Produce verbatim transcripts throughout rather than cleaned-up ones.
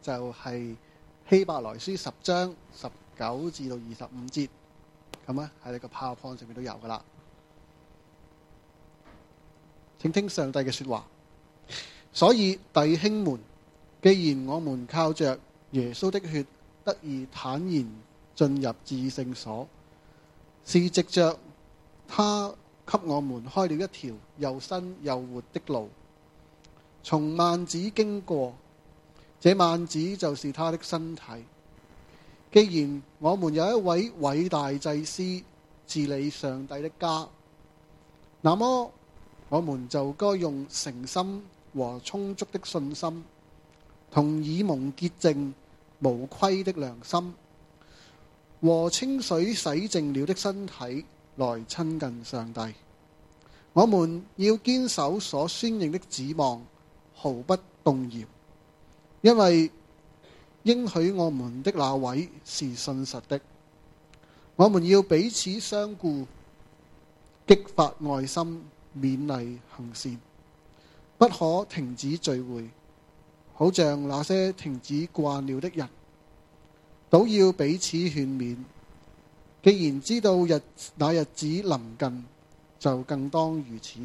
就係希伯來書十章十九至到二十五節，咁咧喺你個 PowerPoint 上面都有噶啦。請聽上帝嘅說話。所以弟兄們，既然我們靠着耶穌的血得以坦然進入至聖所，是藉着他給我們開了一條又新又活的路，從幔子經過，這幔子就是他的身體。既然我們有一位偉大祭司治理上帝的家，那麼我們就該用誠心和充足的信心，同以蒙潔淨無虧的良心，和清水洗淨了的身體來親近上帝。我們要堅守所宣認的指望，毫不動搖，因為應許我們的那位是信實的。我們要彼此相顧，激發愛心，勉勵行善，不可停止聚會，好像那些停止慣了的人，都要彼此勸勉。既然知道日那日子臨近，就更當如此。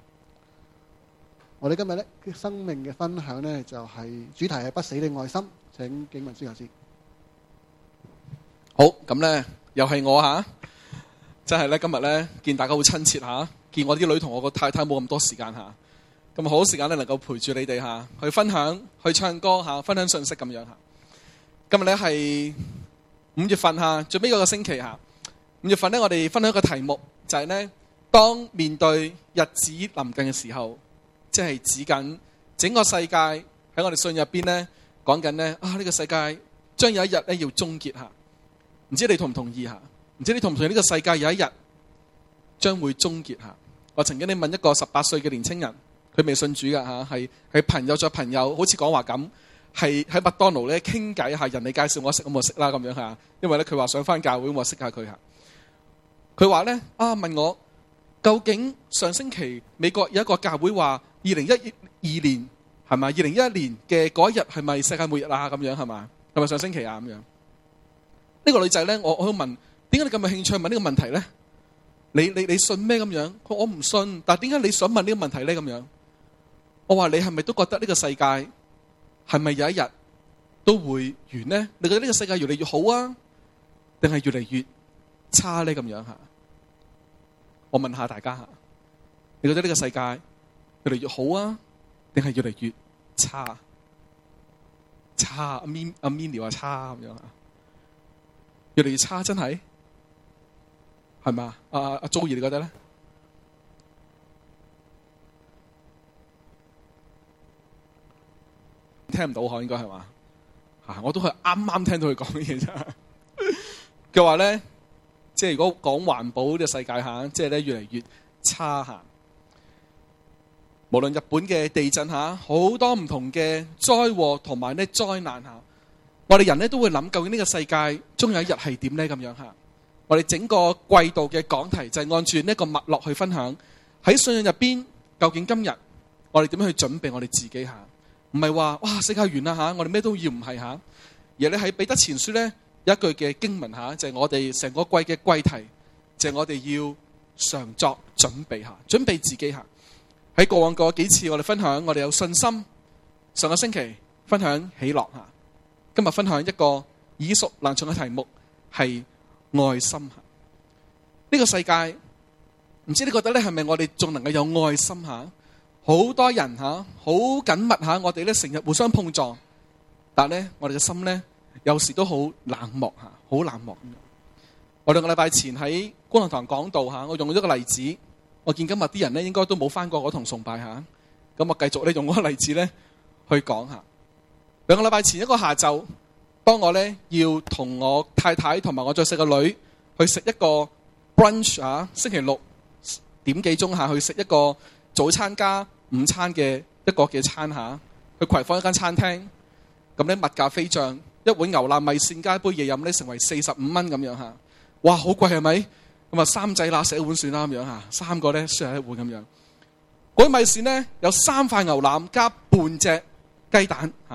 我哋今日咧生命嘅分享呢，就係、是、主題係不死的愛心。請景文書教師。 好，咁呢又係我吓，真係咧今日咧見大家好親切吓，見我啲女同我個太太冇咁多時間吓，咁好時間咧能夠陪住你哋吓，去分享、去唱歌吓、分享信息咁樣吓。今日咧係五月份吓，最尾嗰個星期吓。五月份咧，我哋分享一個題目就係咧，當面對日子臨近嘅時候，即係指緊整個世界喺我哋信入邊咧，講緊咧啊呢個世界將有一日咧要終結吓。唔知你同唔同意吓？唔知你同唔同意呢個世界有一日將會終結吓？我曾經你問一個十八歲嘅年青人，佢未信主噶吓，係係朋友再朋友，好似講話咁，係喺麥當勞咧傾偈吓，人哋介紹我識咁我識啦咁樣吓，因為咧佢話想翻教會，我識下佢吓。佢話咧啊，問我究竟上星期美國有一個教會話二零一二年係咪？二零一一年嘅嗰一日係咪世界末日啊？咁樣係嘛？係咪上星期啊？咁樣呢個女仔咧，我我問點解你咁有興趣問呢個問題咧？你你你信咩咁樣？佢我唔信，但係點解你想問呢個問題咧？咁樣我話你係咪都覺得呢個世界係咪有一日都會完呢？你覺得呢個世界越嚟越好啊，定係越嚟越差咧？咁樣吓，我問下大家吓，你覺得呢個世界越嚟越好啊，定係越嚟越差？差阿 Min 阿 Minnie 話差咁樣吓，越嚟越差真係係嘛？阿阿 Joey 你覺得咧？聽唔到嗬，應該係嘛？吓，我都係啱啱聽到佢講嘅嘢啫。佢話咧，即係如果講環保呢個世界吓，即係咧越嚟越差吓。無論日本嘅地震吓，好多唔同嘅災禍同埋咧災難吓，我哋人咧都會諗究竟呢個世界終有一日係點咧咁樣吓。我哋整個季度嘅講題就係按住呢一個脈絡去分享喺信仰入邊，究竟今日我哋點樣去準備我哋自己吓？唔係話哇世界完啦吓，我哋咩都要唔係吓，而你喺彼得前書咧有一句嘅經文吓，就係我哋成個季嘅季題，就係我哋要常作準備吓，準備自己吓。喺過往嗰幾次我哋分享，我哋有信心。上個星期分享喜樂吓，今日分享一個耳熟能詳嘅題目係愛心吓。呢個世界唔知你覺得咧係咪我哋仲能夠有愛心吓？好多人吓，好緊密吓，我哋咧成日互相碰撞，但係咧我哋嘅心咧有時都好冷漠吓，好冷漠。我兩個禮拜前喺觀塘堂講道吓，我用咗個例子。我見今日啲人咧應該都冇翻過嗰堂崇拜吓，咁我繼續咧用嗰個例子咧去講下。兩個禮拜前一個下晝，當我咧要同我太太同埋我最細個女去食一個 brunch 啊，星期六點幾鐘下去食一個早餐加午餐嘅一個嘅餐下，去葵芳一間餐廳，咁咧物價飛漲，一碗牛腩米線加一杯嘢飲咧成為四十五蚊咁樣吓，哇好貴係咪？咁啊三仔乸食一碗算啦咁樣吓，三個咧 share 一碗咁樣。嗰啲米線咧有三塊牛腩加半隻雞蛋吓，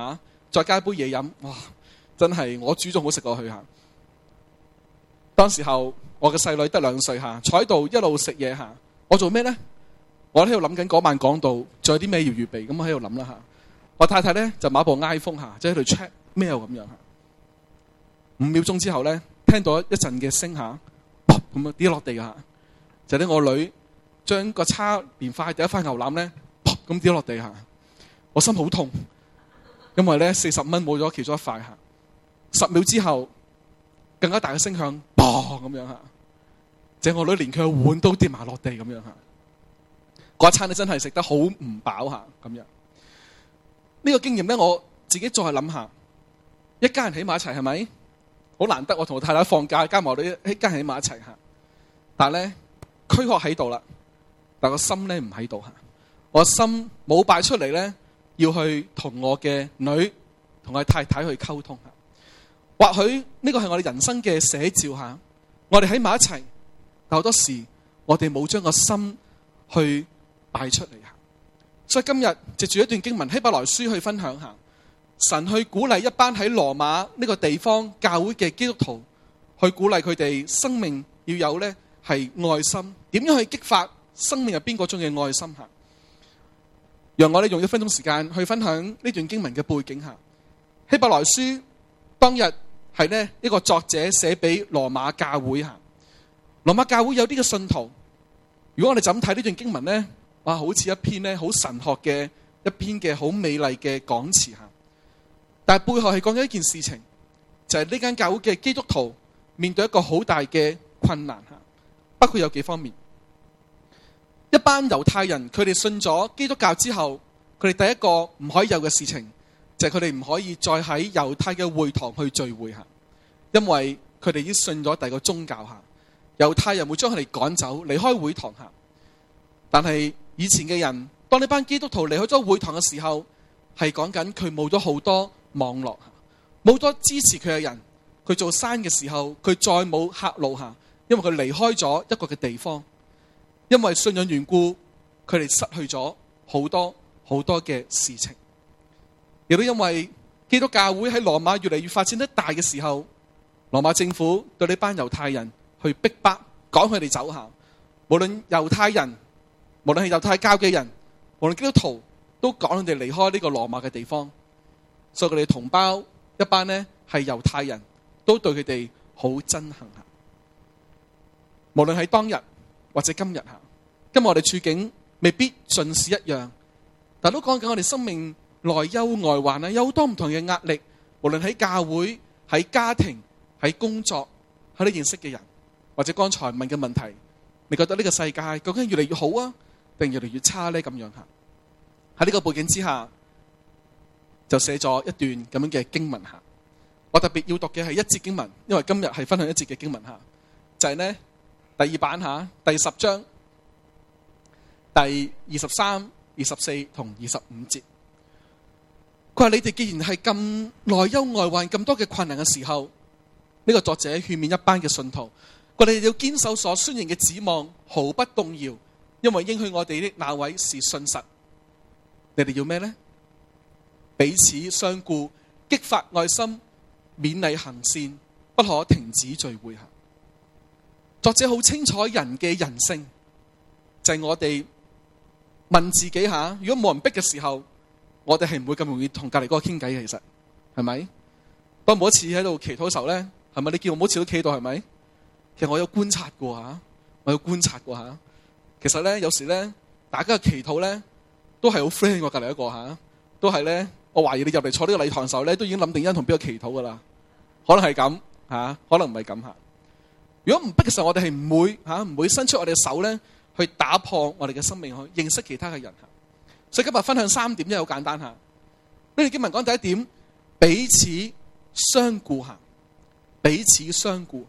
再加杯嘢飲，哇！真係我煮仲好食過佢嚇。當時候我嘅細女得兩歲嚇，坐喺度一路食嘢嚇。我做咩咧？我喺度諗緊嗰晚講道，仲有啲咩要預備，咁我喺度諗啦嚇。我太太咧就買部 iPhone 嚇，即係喺度 check mail 咁樣嚇。五秒鐘之後咧，聽到一陣嘅聲嚇，咁樣跌落地嚇，就係咧我女將個叉連塊第一塊牛腩咧，咁跌落地嚇。我心好痛，因為咧四十蚊冇咗其中一塊嚇。十秒之後，更加大嘅聲響，砰咁樣嚇，就係我女連佢嘅碗都跌埋落地咁樣嚇。嗰一餐咧真係食得好唔飽嚇咁樣。呢個經驗咧，我自己再諗下，一家人喺埋一齊係咪？好難得我同我太太放假，加埋我哋一家人喺埋一齊嚇。但係咧，軀殼喺度啦，但個心咧唔喺度嚇。我心冇擺出嚟咧，要去同我嘅女同我太太去溝通嚇。或許呢個係我哋人生嘅寫照嚇，我哋喺埋一齊，但好多時我哋冇將個心去擺出嚟嚇。所以今日藉住一段經文希伯來書去分享下，神去鼓勵一班喺羅馬呢個地方教會嘅基督徒，去鼓勵佢哋生命要有呢係愛心，點樣去激發生命入邊嗰種嘅愛心嚇。讓我哋用一分鐘時間去分享呢段經文嘅背景嚇。希伯來書當日係呢一個作者寫俾羅馬教會嚇。羅馬教會有啲嘅信徒，如果我哋就咁睇呢段經文呢，哇，好似一篇呢好神學嘅一篇嘅好美麗嘅講詞嚇。但係背後係講緊一件事情，就係呢間教會嘅基督徒面對一個好大嘅困難嚇，包括有幾方面。一班猶太人佢哋信咗基督教之後，佢哋第一個唔可以有嘅事情，就係佢哋唔可以再喺猶太嘅會堂去聚會嚇，因為佢哋已經信咗第二個宗教嚇。猶太人會將佢哋趕走，離開會堂嚇。但係以前嘅人，當呢班基督徒離開咗會堂嘅時候，係講緊佢冇咗好多網絡，冇多支持佢嘅人。佢做生意嘅時候，佢再冇客路嚇，因為佢離開咗一個嘅地方。因為信仰緣故，佢哋失去咗好多好多嘅事情。亦都因為基督教會喺羅馬越嚟越發展得大嘅時候，羅馬政府對呢班猶太人去逼迫，趕佢哋走下。無論猶太人，無論係猶太教嘅人，無論基督徒，都趕佢哋離開呢個羅馬嘅地方。所以佢哋同胞一班呢係猶太人，都對佢哋好憎恨下。無論係當日或者今日下，今日我哋處境未必盡是一樣，但都講緊我哋生命內憂外患啊，有好多唔同嘅壓力。無論喺教會、喺家庭、喺工作、喺你認識嘅人，或者剛才問嘅問題，你覺得呢個世界究竟越嚟越好啊，定越嚟越差呢？咁樣吓，喺呢個背景之下，就寫咗一段咁樣嘅經文吓。我特別要讀嘅係一節經文，因為今日係分享一節嘅經文吓，就係呢第二版吓，第十章第二十三、二十四同二十五節。佢話你哋既然係咁內憂外患、咁多嘅困難嘅時候，呢個作者勸勉一班嘅信徒，佢哋要堅守所宣認嘅指望，毫不動搖，因為應許我哋的那位是信實。你哋要咩呢？彼此相顧，激發愛心，勉勵行善，不可停止聚會。作者好清楚人嘅人性，就係我哋問自己下，如果冇人逼嘅時候，我哋係唔會咁容易同隔籬嗰個傾偈嘅。其實係咪？當每一次喺度祈禱嘅時候咧，係咪你叫我每一次都企到係咪？其實我有觀察過吓，我有觀察過吓。其實咧，有時咧，大家嘅祈禱咧，都係好 friend 過隔籬一個吓，都係咧。我懷疑你入嚟坐呢個禮堂嘅時候咧，都已經諗定因同邊個祈禱噶啦。可能係咁吓，可能唔係咁吓。如果唔逼嘅時候，我哋係唔會吓，唔會伸出我哋嘅手咧，去打破我哋嘅生命，去認識其他嘅人吓。所以今日分享三點，因為好簡單吓。呢段經文講第一點，彼此相顧吓，彼此相顧，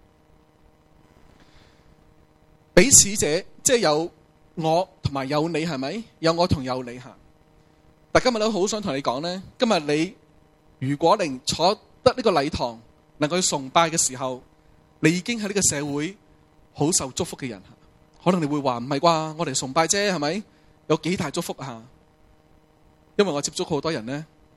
彼此者即係有我同埋有你，係咪？有我同有你吓。但今日都好想同你講咧，今日你如果能坐得呢個禮堂，能夠去崇拜嘅時候，你已經喺呢個社會好受祝福嘅人。可能你會話唔係啩？我哋崇拜啫，係咪？有幾大祝福啊？因為我接觸好多人咧，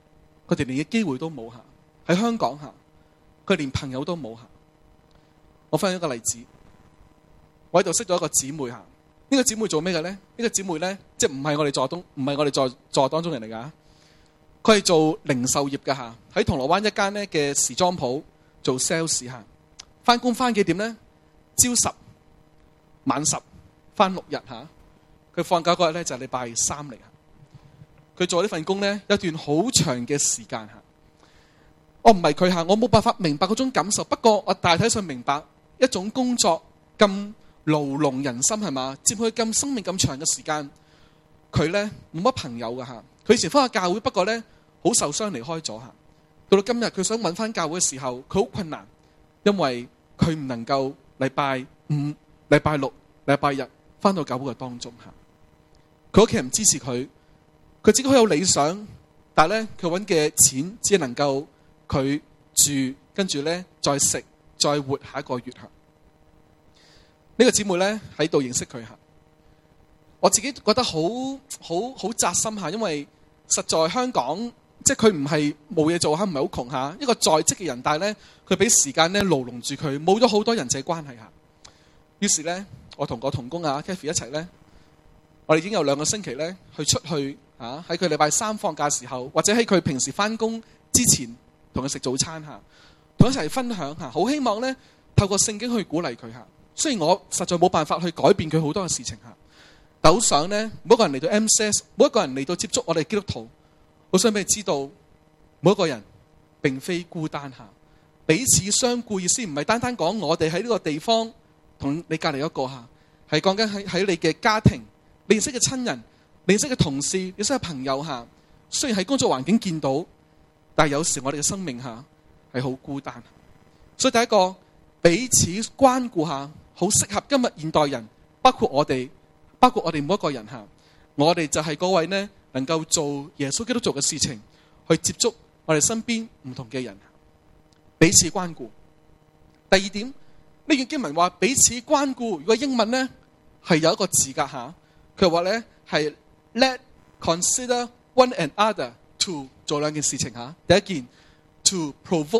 佢哋連嘅機會都冇下。喺香港下，佢連朋友都冇下。我分享一個例子，我喺度識咗一個姊妹下。呢個姊妹做咩嘅咧？呢個姊妹咧，即係唔係我哋座東，唔係我哋座座當中人嚟噶。佢係做零售業嘅下，喺銅鑼灣一間咧嘅時裝鋪做 sales 下。翻工翻幾點咧？朝十晚十，翻六日下。佢放假嗰日咧就係禮拜三嚟下。佢做呢份工咧一段好長嘅時間下。我唔係佢下，我冇辦法明白嗰種感受。不過我大體上明白一種工作咁牢籠人心係嘛，佔佢咁生命咁長嘅時間，佢咧冇乜朋友噶吓。佢以前翻下教會，不過咧好受傷離開咗吓。到到今日佢想揾翻教會嘅時候，佢好困難，因為佢唔能夠禮拜五、禮拜六、禮拜日翻到教會嘅當中吓。佢屋企人唔支持佢，佢自己好有理想，但係咧佢揾嘅錢只係能夠佢住，跟住咧再食，再活下一個月吓。呢個姊妹咧喺度認識佢下，我自己覺得好好好扎心下，因為實在香港即係佢唔係冇嘢做下，唔係好窮下，一個在職嘅人，但係咧佢俾時間咧牢籠住佢，冇咗好多人際關係下。於是咧，我同個同工啊 Kathy 一齊咧，我哋已經有兩個星期咧去出去啊，喺佢禮拜三放假時候，或者喺佢平時翻工之前，同佢食早餐下，同佢一齊分享下，好希望咧透過聖經去鼓勵佢下。雖然我實在冇辦法去改變佢好多嘅事情下，但好想咧，每一個人嚟到 M C S， 每一個人嚟到接觸我哋基督徒，好想俾你知道，每一個人並非孤單下，彼此相顧。意思唔係單單講我哋喺呢個地方同你隔離一個下，係講緊喺喺你嘅家庭、你認識嘅親人、你認識嘅同事、你認識嘅朋友下。雖然喺工作環境見到，但係有時我哋嘅生命下係好孤單。所以第一個彼此關顧下，好適合今日現代人，包括我哋，包括我哋每一個人下。我哋就係嗰位呢，能夠做耶穌基督做嘅事情，去接觸我哋身邊唔同嘅人，彼此關顧。第二點，呢段經文話彼此關顧，如果英文呢係有一個字噶吓，佢話呢係 let consider one another to 做兩件事情吓。第一件 to provoke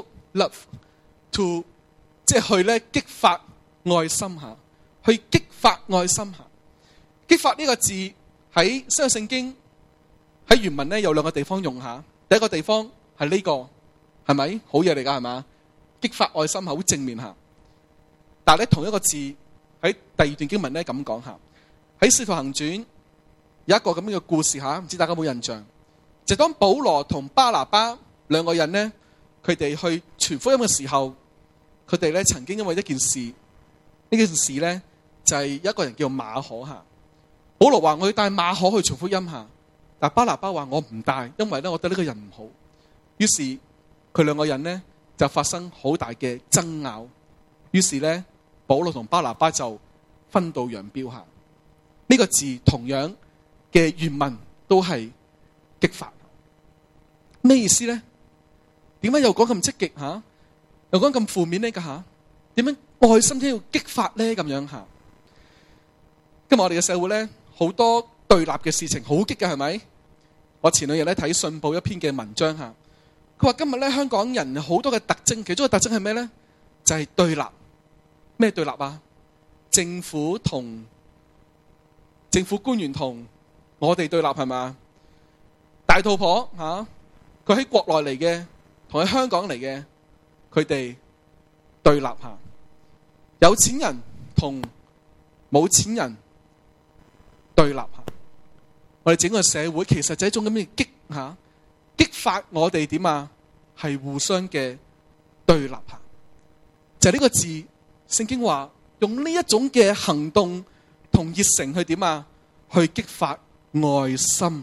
love，to 即係去咧激發愛心下，去激發愛心下。激發呢個字喺新約聖經喺原文咧有兩個地方用下。第一個地方係呢個，係咪好嘢嚟噶？係嘛？激發愛心下，好正面下。但係咧同一個字喺第二段經文咧咁講下。喺使徒行傳有一個咁樣嘅故事下，唔知大家有冇印象？就當保羅同巴拿巴兩個人咧，佢哋去傳福音嘅時候，佢哋咧曾經因為一件事，呢件事咧就係有一個人叫馬可下。保羅話我要帶馬可去傳福音下，但巴拿巴話我唔帶，因為咧我覺得呢個人唔好。於是佢兩個人咧就發生好大嘅爭拗。於是咧保羅同巴拿巴就分道揚鑣下。呢個字同樣嘅原文都係激發。咩意思咧？點解又講咁積極吓？又講咁負面呢？噶吓？點樣愛心先要激發咧？咁樣吓？今日我哋嘅社會咧，好多對立嘅事情，好激嘅係咪？我前兩日咧睇信報一篇嘅文章吓，佢話今日咧香港人好多嘅特徵，其中一個特徵係咩咧？就係對立。咩對立啊？政府同政府官員同我哋對立係嘛？大肚婆吓，佢喺國內嚟嘅，同喺香港嚟嘅，佢哋對立下。有錢人同冇錢人對立下。我哋整個社會其實就係一種咁嘅激吓，激發我哋點啊？係互相嘅對立下。就係呢個字，聖經話用呢一種嘅行動同熱誠去點啊？去激發愛心。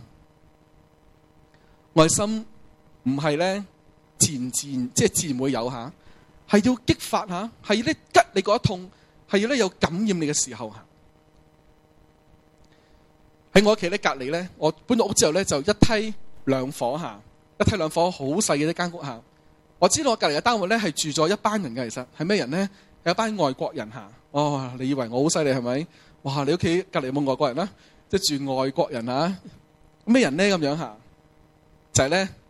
愛心唔係咧自然自然，即係自然會有吓，係要激發吓，係咧吉你嗰一痛，係要咧有感染你嘅時候吓。喺我屋企咧隔籬咧，我搬到屋之後咧就一梯兩房吓，一梯兩房好細嘅一間屋吓。我知道我隔籬嘅單位咧係住咗一班人嘅，其實係咩人咧？有一班外國人吓。哦，你以為我好犀利係咪？哇！你屋企隔籬有冇外國人啦？即係住外國人啊？咩人咧咁樣吓？就係咧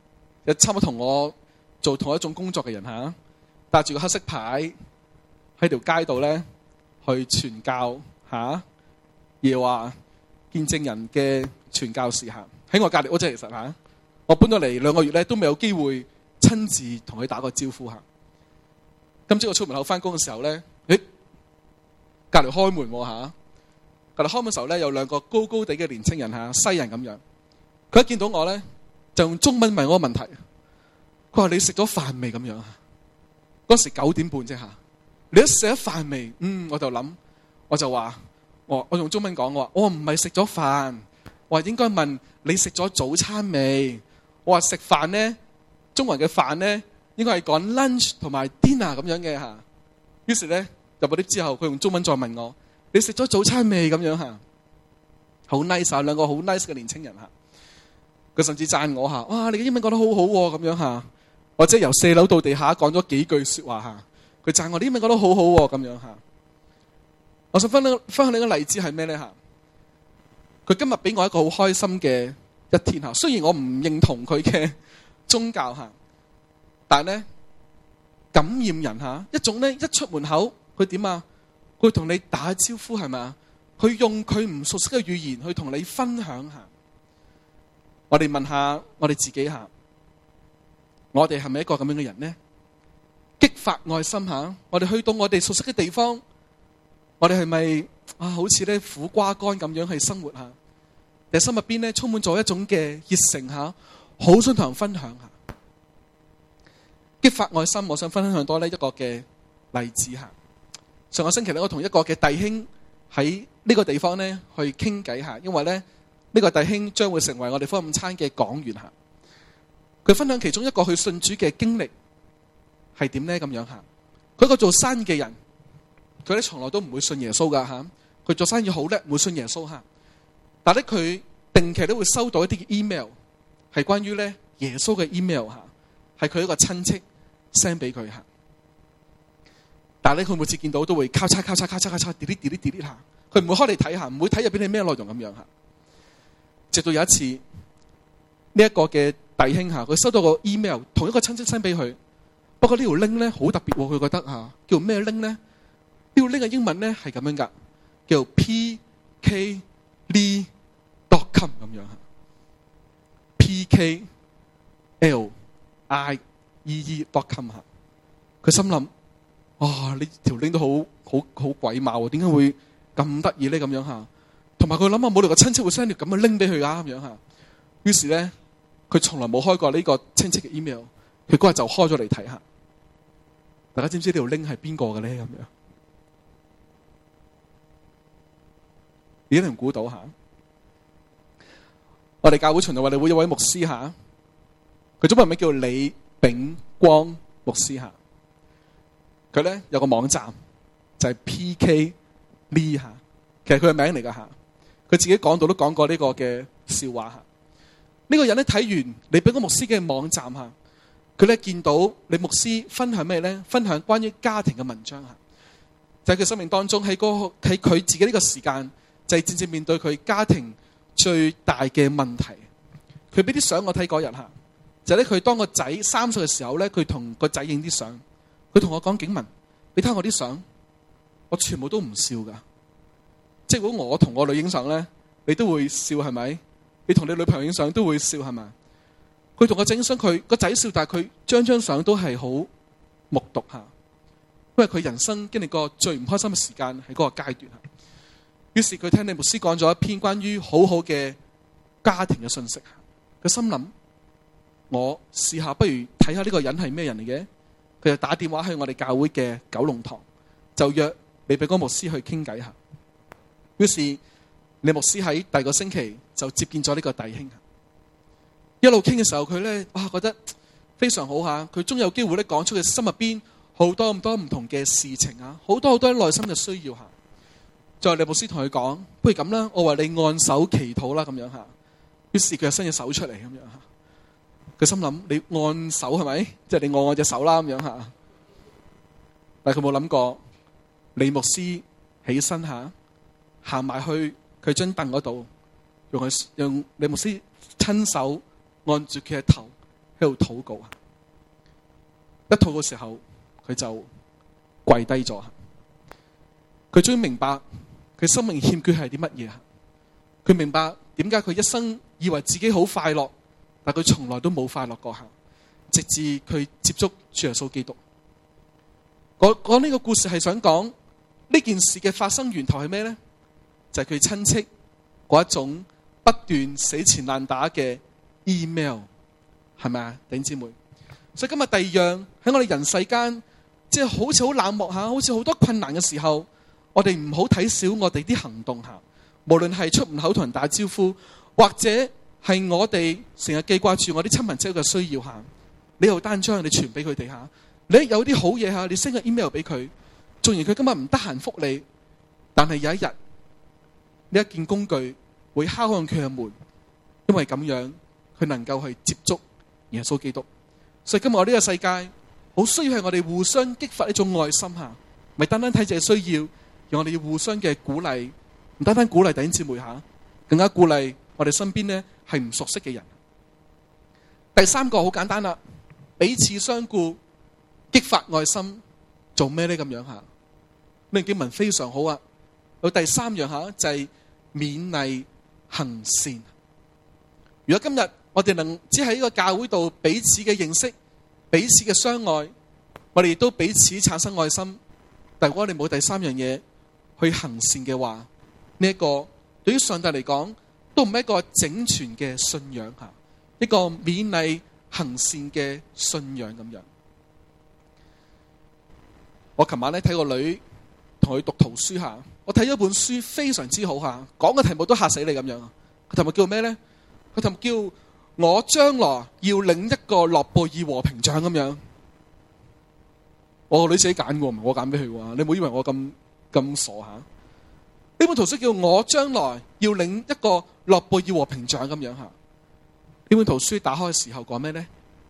有差唔多同我做同一種工作嘅人嚇，帶住個黑色牌喺條街度咧去傳教嚇，而話見證人嘅傳教士嚇喺我隔離屋啫。其實嚇，我搬咗嚟兩個月咧都未有機會親自同佢打個招呼嚇。今朝我出門口翻工嘅時候咧，誒隔離開門喎嚇，隔離開門嘅時候咧有兩個高高地嘅年青人嚇，西人咁樣。佢一見到我咧就用中文問我個問題，佢話你食咗飯未咁樣啊？嗰時九點半啫嚇，你都食咗飯未？嗯，我就諗，我就話我我用中文講，我話我唔係食咗飯，我話應該問你食咗早餐未？我話食飯咧，中文嘅飯咧應該係講 lunch 同埋 dinner 咁樣嘅嚇。於是咧入咗啲之後，佢用中文再問我你食咗早餐未咁樣嚇，好 nice 啊，兩個好 nice 嘅年青人嚇。佢甚至讚我嚇，哇！你嘅英文講得好好喎，咁樣嚇，或者由四樓到地下講咗幾句説話嚇。佢讚我啲英文講得好好喎，咁樣嚇。我想分享分享你個例子係咩咧嚇？佢今日俾我一個好開心嘅一天嚇。雖然我唔認同佢嘅宗教嚇，但係咧感染人嚇一種咧，一出門口佢點啊？佢同你打招呼係咪啊？佢用佢唔熟悉嘅語言去同你分享下。我哋問下我哋自己下，我哋係咪一個咁樣嘅人呢？激發愛心下，我哋去到我哋熟悉嘅地方，我哋係咪啊？好似咧苦瓜乾咁樣去生活下，但係心入邊咧充滿咗一種嘅熱誠下，好想同人分享下。激發愛心，我想分享多呢一個嘅例子下。上個星期咧，我同一個嘅弟兄喺呢個地方咧去傾偈下，因為咧。呢個弟兄將會成為我哋福音午餐嘅講員下，佢分享其中一個去信主嘅經歷係點呢？咁樣下，佢一個做生意嘅人，佢咧從來都唔會信耶穌噶吓，佢做生意好叻，唔會信耶穌吓。但係咧佢定期都會收到一啲 email， 係關於咧耶穌嘅 email 吓，係佢一個親戚 send 俾佢吓。但係咧佢每次見到都會交叉交叉交叉交叉 delete delete delete 下，佢唔會開嚟睇下，唔會睇入邊係咩內容咁樣吓。直到有一次，呢、這、一個嘅弟兄嚇，佢收到個 email， 同一個親戚 send 俾佢。不過呢條 link 咧好特別喎，佢覺得嚇叫咩 link 咧？呢條 link 嘅英文咧係咁樣噶，叫 p k l e dot com 咁樣嚇 p k l i e e dot com 嚇。佢心諗：哇！呢條 link 都好好好鬼貌喎，點解會咁得意咧？咁樣嚇。同埋佢諗下冇理由個親戚會 send 條咁嘅 link 俾佢啊咁樣嚇，於是咧佢從來冇開過呢個親戚嘅 email， 佢嗰日就開咗嚟睇下。大家知唔知呢條 link 係邊個嘅咧？咁樣你一定估到嚇。我哋教會循道衛理會有位牧師嚇，佢中文名叫李炳光牧師嚇。佢咧有個網站就係 P K Lee 嚇，其實佢嘅名嚟㗎嚇。佢自己講到都講過呢個嘅笑話嚇。呢個人咧睇完李炳光牧師嘅網站嚇，佢咧見到李牧師分享咩咧？分享關於家庭嘅文章嚇，就喺佢生命當中喺嗰喺佢自己呢個時間，就係正正面對佢家庭最大嘅問題。佢俾啲相我睇嗰日嚇，就係咧佢當個仔三歲嘅時候咧，佢同個仔影啲相，佢同我講：景文，你睇我啲相，我全部都唔笑㗎。即係如果我同我女影相咧，你都會笑係咪？你同你女朋友影相都會笑係咪？佢同個仔影相，佢個仔笑，但係佢張張相都係好目睹下，因為佢人生經歷過最唔開心嘅時間喺嗰個階段。於是佢聽李牧師講咗一篇關於好好嘅家庭嘅信息，佢心諗：我試下不如睇下呢個人係咩人嚟嘅。佢就打電話去我哋教會嘅九龍塘，就約李炳光牧師去傾偈下。於是李牧師喺第二個星期就接見咗呢個弟兄，一路傾嘅時候，佢咧哇覺得非常好嚇，佢終有機會咧講出佢心入邊好多咁多唔同嘅事情啊，好多好多內心嘅需要嚇。再後李牧師同佢講：不如咁啦，我為你按手祈禱啦咁樣嚇。於是佢就伸隻手出嚟咁樣嚇。佢心諗：你按手係咪？即係你按我隻手啦咁樣嚇。但係佢冇諗過，李牧師起身嚇。行埋去佢張凳嗰度，用佢用李牧師親手按住佢嘅頭， 喺度禱告。一禱告嘅時候，佢就跪低咗。佢終於明白佢生命欠缺係啲乜嘢。佢明白點解佢一生以為自己好快樂，但佢從來都冇快樂過。直至佢接觸主耶穌基督。講講呢個故事係想講呢件事嘅發生源頭係咩呢？就係佢親戚嗰一種不斷死纏爛打嘅 email， 係咪啊？弟兄姊妹，所以今日第二樣喺我哋人世間，即係好似好冷漠下，好似好多困難嘅時候，我哋唔好睇小我哋啲行動下，無論係出門口同人打招呼，或者係我哋成日記掛住我啲親朋戚友嘅需要下，你又單張你傳俾佢哋下，你有啲好嘢下，你 send 個 email 俾佢，縱然佢今日唔得閒覆你，但係有一日呢一件工具會敲響佢嘅門，因為咁樣佢能夠去接觸耶穌基督。所以今日我呢個世界好需要係我哋互相激發一種愛心下，唔係單單睇自己需要，而我哋要互相嘅鼓勵，唔單單鼓勵弟兄姊妹下，更加鼓勵我哋身邊呢係唔熟悉嘅人。第三個好簡單啦，彼此相顧，激發愛心，做咩呢？咁樣下，呢段經文非常好啊。有第三樣下就係勉勵行善。如果今日我哋能只喺呢個教會度彼此嘅認識，彼此嘅相愛，我哋亦都彼此產生愛心。但如果我哋冇第三樣嘢去行善嘅話，呢一個對於上帝嚟講都唔係一個整全嘅信仰吓，一個勉勵行善嘅信仰咁樣。我琴晚咧睇個女同佢讀圖書下，我睇咗本書非常之好下，講嘅題目都嚇死你咁樣。個題目叫咩咧？個題目叫我將來要領一個諾貝爾和平獎咁樣。我個女自己揀嘅，唔係我揀俾佢嘅。你唔好以為我咁咁傻吓。呢本圖書叫我將來要領一個諾貝爾和平獎咁樣吓。呢本圖書打開嘅時候講咩咧？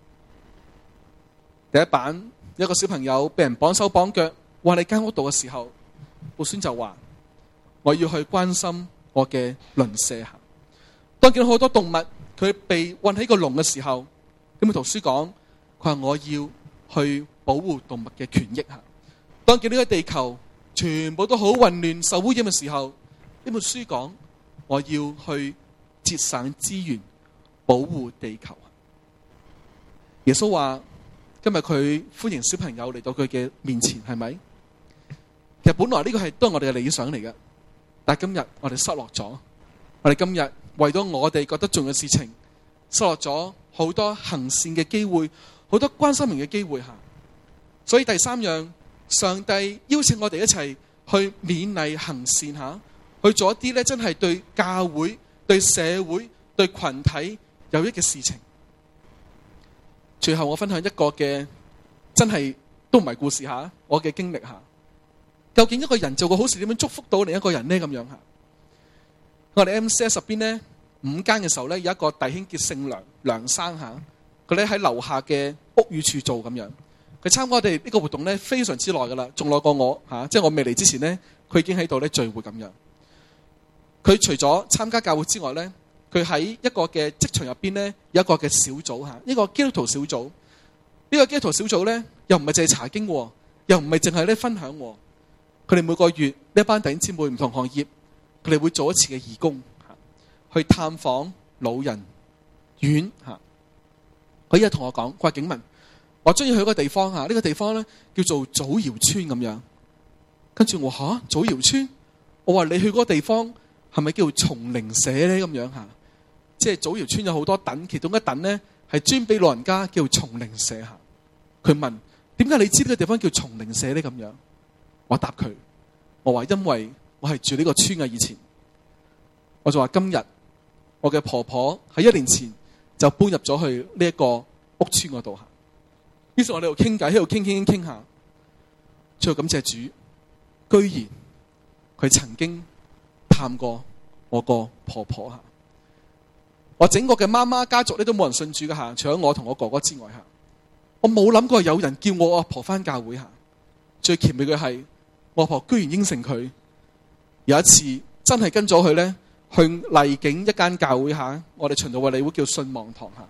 第一版有一個小朋友被人綁手綁腳，話你間屋度嘅時候，個孫就話我要去關心我嘅鄰舍下。當見到好多動物佢被困喺個籠嘅時候，呢本圖書講佢話我要去保護動物嘅權益下。當見到呢個地球全部都好混亂受污染嘅時候，呢本書講我要去節省資源保護地球。耶穌話今日佢歡迎小朋友嚟到佢嘅面前，係咪？其實本來呢個係都係我哋嘅理想嚟嘅，但係今日我哋失落咗。我哋今日為咗我哋覺得重要嘅事情，失落咗好多行善嘅機會，好多關心人嘅機會吓。所以第三樣，上帝邀請我哋一齊去勉勵行善吓，去做一啲咧真係對教會、對社會、對群體有益嘅事情。最後我分享一個嘅真係都唔係故事吓，我嘅經歷吓。究竟一個人做個好事點樣祝福到另一個人呢？咁樣吓，我哋 M C S 入邊呢，午間嘅時候咧，有一個弟兄叫姓梁，梁生吓，佢咧喺樓下嘅屋宇處做咁樣。佢參加我哋呢個活動咧非常之耐噶啦，仲耐過我吓，即係我未嚟之前咧，佢已經喺度咧聚會咁樣。佢除咗參加教會之外咧，佢喺一個嘅職場入邊咧有一個嘅小組吓，呢個基督徒小組。呢個基督徒小組咧又唔係淨係查經，又唔係淨係咧分享。佢哋每個月呢一班弟兄姊妹唔同行業，佢哋會做一次嘅義工，去探訪老人院吓。佢一日同我講，佢話景文，我中意去一個地方吓，呢個地方咧叫做祖堯村咁樣。跟住我吓祖堯村，我話你去嗰個地方係咪叫松齡社咧咁樣吓？即係祖堯村有好多等，其中一等咧係專俾老人家叫松齡社吓。佢問點解你知呢個地方叫松齡社咧咁樣？我答佢，我話因為我係住呢個村嘅以前，我就話今日我嘅婆婆喺一年前就搬入咗去呢一個屋村嗰度吓。於是我哋喺度傾偈，喺度傾傾傾下，最後感謝主，居然佢曾經探過我個婆婆吓。我整個嘅媽媽家族咧都冇人信主嘅吓，除咗我同我哥哥之外吓，我冇諗過有人叫我阿婆返教會吓。最奇妙嘅係，我阿婆居然應承佢，有一次真係跟咗佢咧去麗景一間教會下，我哋循道衛理會叫信望堂下，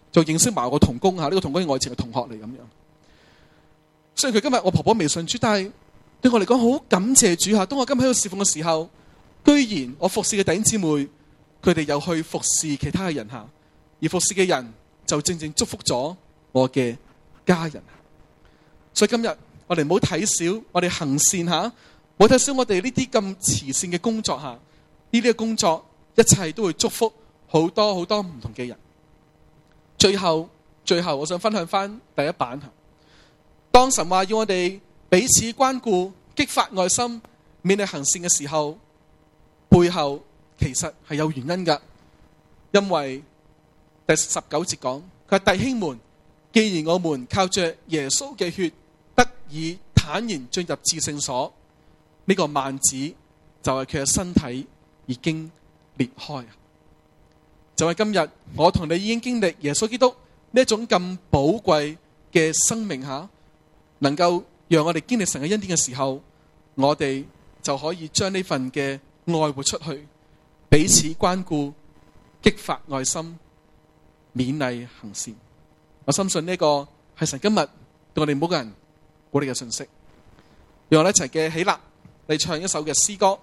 就認識埋我個同工嚇，呢、這個同工係我以前嘅同學嚟咁樣。雖然佢今日我婆婆未信主，但係對我嚟講好感謝主嚇。當我今日喺度侍奉嘅時候，居然我服侍嘅弟兄姊妹，佢哋又去服侍其他嘅人嚇，而服侍嘅人就正正祝福咗我嘅家人。所以今日我哋唔好睇小我哋行善嚇，唔好睇小我哋呢啲咁慈善嘅工作嚇，呢啲嘅工作一切都會祝福好多好多唔同嘅人。最後最後我想分享翻第一版嚇。當神話要我哋彼此關顧、激發愛心、勉勵行善嘅時候，背後其實係有原因㗎。因為第十九節講，佢話弟兄們，既然我們靠着耶穌嘅血得以坦然進入至聖所，呢、這個幔子就係佢嘅身體已經裂開。就係今日我同你已經經歷耶穌基督呢一種咁寶貴嘅生命下，能夠讓我哋經歷神嘅恩典嘅時候，我哋就可以將呢份嘅愛活出去，彼此關顧，激發愛心，勉勵行善。我深信呢個係神今日對我哋每個人鼓勵嘅信息。讓我哋一齊嘅起立嚟唱一首嘅詩歌。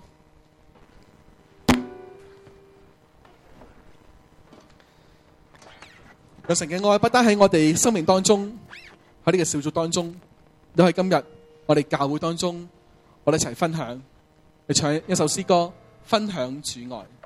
有神嘅愛不單喺我哋生命當中，喺呢個小組當中，都喺今日我哋教會當中，我哋一齊分享，嚟唱一首詩歌，分享主愛。